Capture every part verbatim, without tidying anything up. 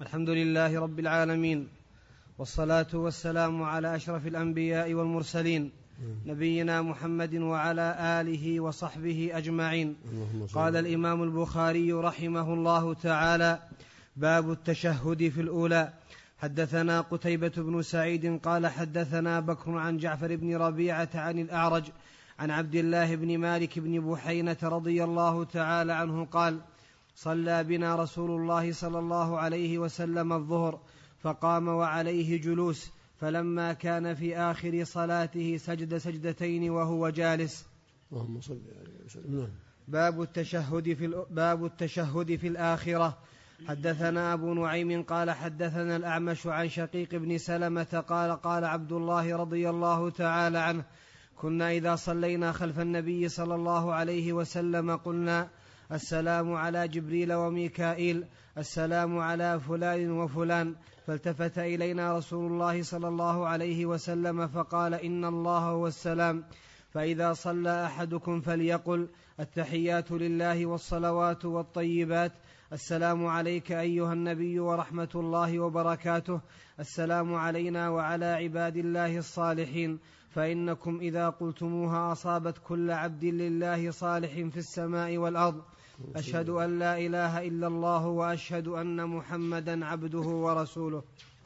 الحمد لله رب العالمين، والصلاة والسلام على أشرف الأنبياء والمرسلين نبينا محمد وعلى آله وصحبه أجمعين. قال الإمام البخاري رحمه الله تعالى: باب التشهد في الأولى. حدثنا قتيبة بن سعيد قال حدثنا بكر عن جعفر بن ربيعة عن الأعرج عن عبد الله بن مالك بن بحينة رضي الله تعالى عنه قال: صلى بنا رسول الله صلى الله عليه وسلم الظهر، فقام وعليه جلوس، فلما كان في آخر صلاته سجد سجدتين وهو جالس. اللهم صل عليه وسلم. باب التشهد في باب التشهد في الآخرة. حدثنا أبو نعيم قال حدثنا الأعمش عن شقيق بن سلمة قال قال عبد الله رضي الله تعالى عنه: كنا إذا صلينا خلف النبي صلى الله عليه وسلم قلنا: السلام على جبريل وميكائيل، السلام على فلان وفلان. فالتفت إلينا رسول الله صلى الله عليه وسلم فقال: إن الله هو السلام، فإذا صلى أحدكم فليقل: التحيات لله والصلوات والطيبات، السلام عليك أيها النبي ورحمة الله وبركاته، السلام علينا وعلى عباد الله الصالحين، فإنكم إذا قلتموها أصابت كل عبد لله صالح في السماء والأرض. أشهد أن لا إله إلا الله وأشهد أن محمدا عبده ورسوله.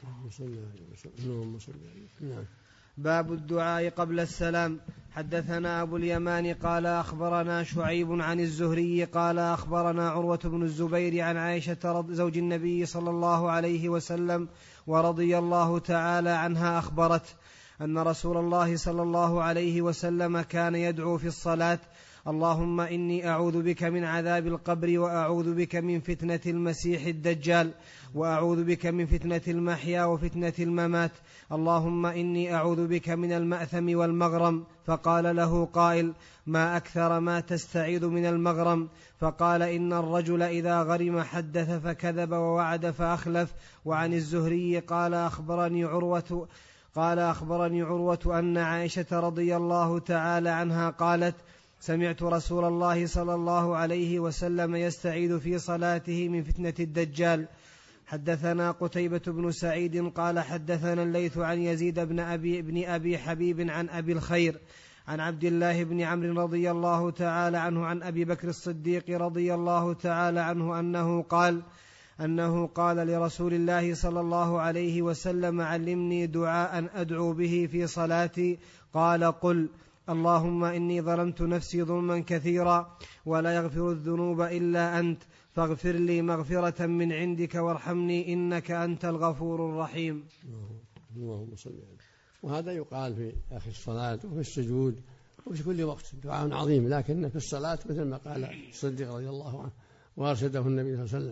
باب الدعاء قبل السلام. حدثنا أبو اليمان قال أخبرنا شعيب عن الزهري قال أخبرنا عروة بن الزبير عن عائشة زوج النبي صلى الله عليه وسلم ورضي الله تعالى عنها أخبرت أن رسول الله صلى الله عليه وسلم كان يدعو في الصلاة: اللهم إني أعوذ بك من عذاب القبر، وأعوذ بك من فتنة المسيح الدجال، وأعوذ بك من فتنة المحيا وفتنة الممات، اللهم إني أعوذ بك من المأثم والمغرم. فقال له قائل: ما أكثر ما تستعيذ من المغرم؟ فقال: إن الرجل إذا غرم حدث فكذب ووعد فأخلف. وعن الزهري قال أخبرني عروة قال أخبرني عروة أن عائشة رضي الله تعالى عنها قالت: سمعت رسول الله صلى الله عليه وسلم يستعيذ في صلاته من فتنة الدجال. حدثنا قتيبة بن سعيد قال حدثنا الليث عن يزيد بن أبي, بن أبي حبيب عن أبي الخير عن عبد الله بن عمرو رضي الله تعالى عنه عن أبي بكر الصديق رضي الله تعالى عنه أنه قال أنه قال لرسول الله صلى الله عليه وسلم: علمني دعاء أدعو به في صلاتي. قال: قل: اللهم إني ظلمت نفسي ظلما كثيرا ولا يغفر الذنوب إلا أنت، فاغفر لي مغفرة من عندك وارحمني إنك أنت الغفور الرحيم. اللهم صل عليه. وهذا يقال في آخر الصلاة وفي السجود وفي كل وقت، دعاء عظيم، لكن في الصلاة مثل ما قال الصديق رضي الله عنه وأرشده النبي صلى الله عليه وسلم،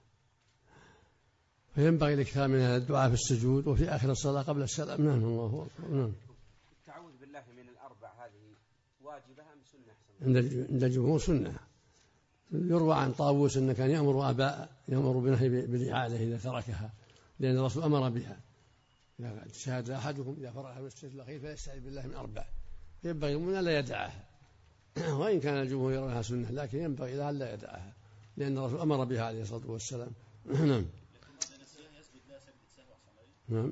فينبغي الإكثار من هذا الدعاء في السجود وفي آخر الصلاة قبل السلام. نعم. الله أكبر. نعم. التعوذ بالله من الأربع هذه واجبة أم سنة؟ عند الجمهور سنة. يروى عن طاووس أنه كان يأمر أباء يأمر بنهي بالإعادة إذا تركها، لأن الرسول أمر بها. إذا شهد أحدكم إذا فرغ من السجود الأخير فيستعيذ بالله من أربع، ينبغي المؤمن لا يدعها، وإن كان الجمهور يرونها سنة، لكن ينبغي لا لا يدعها، لأن الرسول أمر بها عليه الصلاة والسلام. نعم. نعم.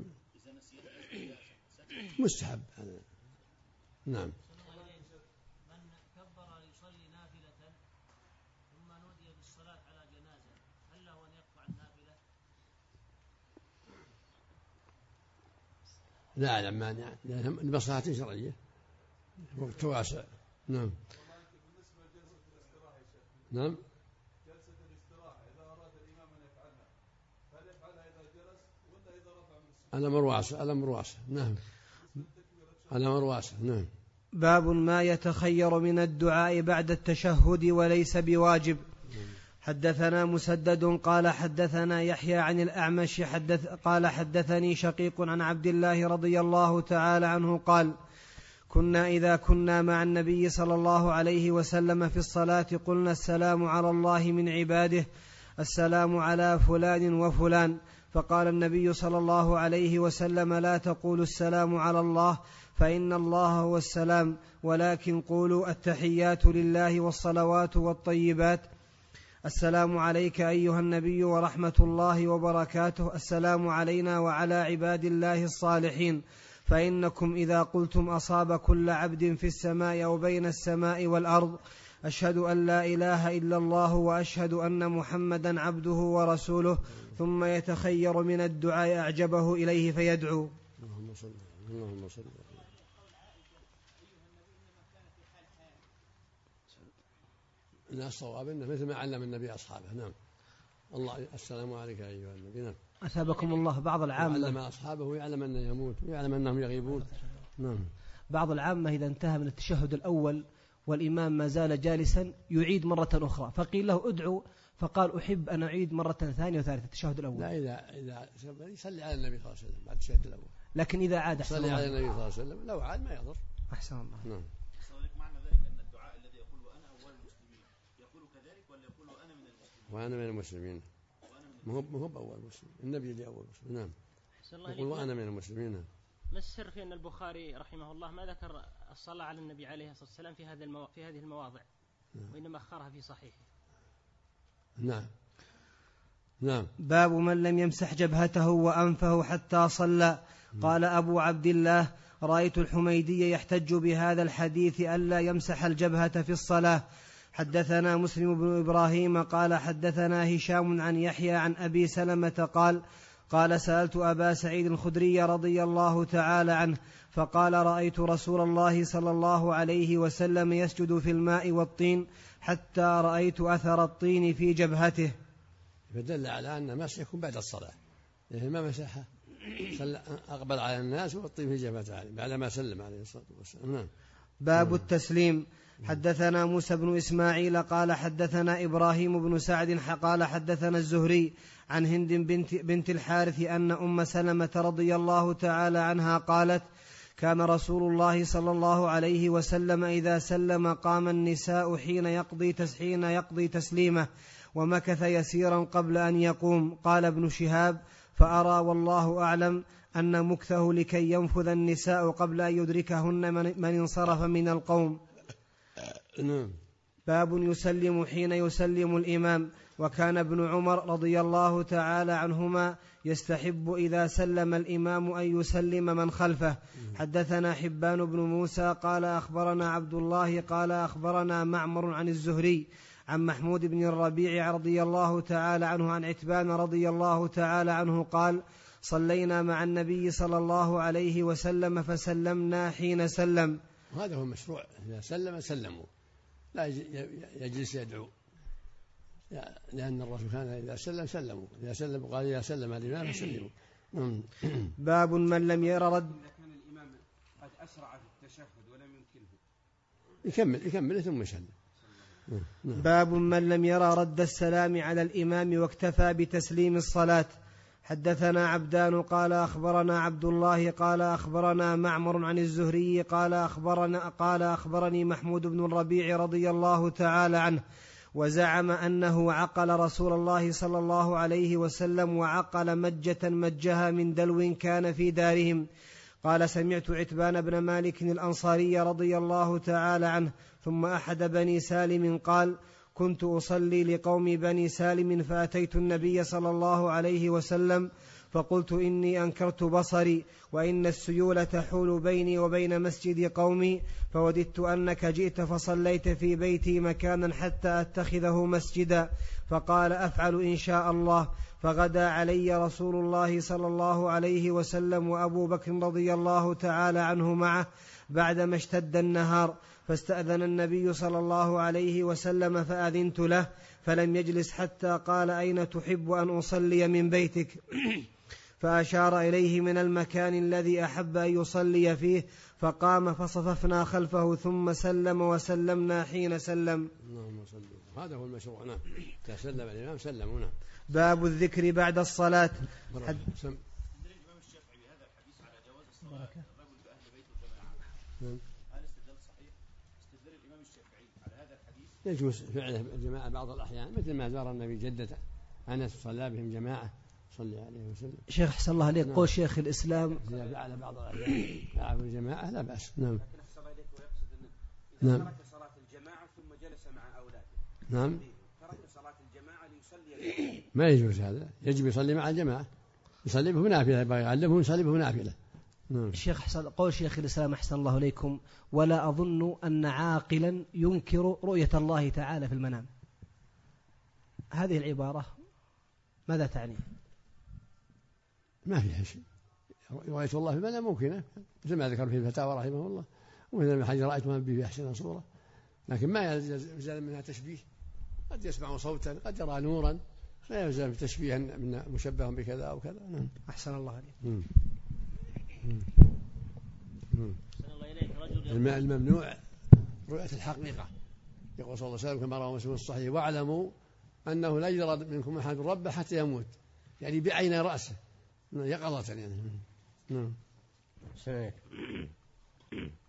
مستحب هذا. نعم. من كبر يصلي نافلة ثم نودي بالصلاة على جنازة، هل له أن يقطع النافلة؟ لا أعلم مانع، لأنها لمصلحة شرعية، وقت واسع. نعم. نعم. جلسة الاستراحة إذا أراد الإمام أن يفعلها، هل يفعلها إذا جلس ولا إذا رفع من السجود؟ الأمر واسع. الأمر واسع. نعم. الأمر واسع. نعم. باب ما يتخير من الدعاء بعد التشهد وليس بواجب. حدثنا مسدد قال حدثنا يحيى عن الأعمش حدث قال حدثني شقيق عن عبد الله رضي الله تعالى عنه قال: كنا إذا كنا مع النبي صلى الله عليه وسلم في الصلاة قلنا: السلام على الله من عباده، السلام على فلان وفلان. فقال النبي صلى الله عليه وسلم: لا تقولوا السلام على الله، فإن الله هو السلام، ولكن قولوا التحيات لله والصلوات والطيبات، السلام عليك أيها النبي ورحمة الله وبركاته. السلام علينا وعلى عباد الله الصالحين. فإنكم إذا قلتم أصاب كل عبد في السماء أو بين السماء والأرض أشهد أن لا إله إلا الله وأشهد أن محمدا عبده ورسوله، ثم يتخير من الدعاء أعجبه إليه فيدعو. اللهم صل اللهم صل إن الصواب إنه مثل ما علم النبي أصحابه. نعم. الله السلام عليك أيها النبي. نعم. أثابكم الله. بعض العامة علم أصحابه ويعلم أنه يموت ويعلم أنهم يغيبون. نعم. بعض العامة إذا انتهى من التشهد الأول والإمام ما زال جالسا يعيد مرة أخرى، فقيل له ادعو، فقال أحب أن أعيد مرة ثانية وثالثة التشهد الأول. لا، إذا إذا يصلي على النبي صلى الله عليه وسلم بعد التشهد الأول. لكن إذا عاد يصلي على النبي صلى الله عليه وسلم، لو عاد ما يضر. أحسن الله. نعم. معنى ذلك أن الدعاء الذي يقول أنا أول المسلمين يقول كذلك ولا يقول أنا من المسلمين؟ وأنا من المسلمين. ما هو ما هو بأول مسلم، النبي اللي أول مسلم. نعم. يقول وأنا من المسلمين. ما السر في أن البخاري رحمه الله ما ذكر الصلاة على النبي عليه الصلاة والسلام في هذه المو... في هذه المواضع، نعم. وإنما أخرها في صحيحه. نعم. نعم. باب من لم يمسح جبهته وأنفه حتى صلى. قال أبو عبد الله: رأيت الحميدي يحتج بهذا الحديث ألا يمسح الجبهة في الصلاة. حدثنا مسلم بن إبراهيم قال حدثنا هشام عن يحيى عن أبي سلمة قال قال سألت أبا سعيد الخدري رضي الله تعالى عنه فقال: رأيت رسول الله صلى الله عليه وسلم يسجد في الماء والطين حتى رأيت أثر الطين في جبهته. فدل على أن المسح يكون بعد الصلاة، يعني ما مسحها أقبل على الناس والطين في جبهته بعدما سلم عليه الصلاة والسلام. نعم. باب التسليم. حدثنا موسى بن إسماعيل قال حدثنا إبراهيم بن سعد قال حدثنا الزهري عن هند بنت, بنت الحارث أن أم سلمة رضي الله تعالى عنها قالت: كان رسول الله صلى الله عليه وسلم إذا سلم قام النساء حين يقضي تسحين يقضي تسليمه ومكث يسيرا قبل أن يقوم. قال ابن شهاب: فأرى والله أعلم أن مكثه لكي ينفذ النساء قبل أن يدركهن من انصرف من القوم. باب يسلم حين يسلم الإمام. وكان ابن عمر رضي الله تعالى عنهما يستحب إذا سلم الإمام أن يسلم من خلفه. حدثنا حبان بن موسى قال أخبرنا عبد الله قال أخبرنا معمر عن الزهري عن محمود بن الربيع رضي الله تعالى عنه عن عتبان رضي الله تعالى عنه قال: صلينا مع النبي صلى الله عليه وسلم فسلمنا حين سلم. وهذا هو المشروع، إذا سلم سلموا، لا يجلس يدعو، لأن الرسول كان إذا سلم سلموا، إذا سلم قال إذا سلم الإمام فسلموا. باب من لم ير رد. كان الإمام قد أسرع في التشهد ولم يمكنه يكمل يكمل ثم يسلم. باب من لم يرى رد السلام على الإمام واكتفى بتسليم الصلاة. حدثنا عبدان قال أخبرنا عبد الله قال أخبرنا معمر عن الزهري قال أخبرنا قال أخبرني محمود بن الربيع رضي الله تعالى عنه وزعم أنه عقل رسول الله صلى الله عليه وسلم وعقل مجة مجها من دلو كان في دارهم. قال: سمعت عتبان بن مالك الأنصاري رضي الله تعالى عنه ثم أحد بني سالم قال: كنت أصلي لقوم بني سالم فأتيت النبي صلى الله عليه وسلم فقلت: إني أنكرت بصري وإن السيول تحول بيني وبين مسجد قومي، فوددت أنك جئت فصليت في بيتي مكانا حتى أتخذه مسجدا. فقال: أفعل إن شاء الله. فغدا علي رسول الله صلى الله عليه وسلم وأبو بكر رضي الله تعالى عنه معه بعدما اشتد النهار، فاستأذن النبي صلى الله عليه وسلم فأذنت له، فلم يجلس حتى قال: أين تحب أن أصلي من بيتك؟ فأشار إليه من المكان الذي أحب أن يصلي فيه، فقام فصففنا خلفه ثم سلم وسلمنا حين سلم. هذا هو المشروع. نعم. تسلم الإمام سلموا. نعم. باب الذكر بعد الصلاة. حد... الإمام الشافعي هذا الحديث على جواز الصلاة الرجل بأهل بيت الجماعة. هل استدلال صحيح؟ استدلال الإمام الشافعي على هذا الحديث يجوز فعله الجماعة بعض الأحيان، مثل ما زار النبي جدته أنس صلى بهم جماعة صلى عليه وسلم. شيخ حسن الله عليك. قول شيخ الإسلام إذا فعل بعض الأحيان فعل الجماعة لا بأس. نعم. لكن أحسن الله إليك ويقصد أنه إذا ترك صلاة الجماعة ثم جلس مع أولاده. نعم. ترك صلاة الجماعة يصلي ما يجوز هذا، يجب يصلي مع الجماعة، يصلي به نافلة، يبغى يعلمه يصلي به نافلة. الشيخ حسن، قول شيخ الإسلام أحسن الله إليكم: ولا أظن أن عاقلا ينكر رؤية الله تعالى في المنام. هذه العبارة ماذا تعني؟ ما فيها شيء، رؤية الله في المنام ممكنة، مثل ما ذكر في الفتاوى رحمه الله، ومثل ما حجر رأيت ما به في أحسن صورة، لكن ما يلزم منها تشبيه، قد يسمع صوتا، قد يرى نورا، لا يلزم تشبيها من مشبه بكذا أو كذا. نعم. أحسن الله عليك. الممنوع رؤية الحقيقة، يقول صلى الله عليه وسلم كما رواه مسلم الصحيح: واعلموا أنه لا يرى منكم أحد ربه حتى يموت، يعني بعين رأسه يقظة يعني. نعم.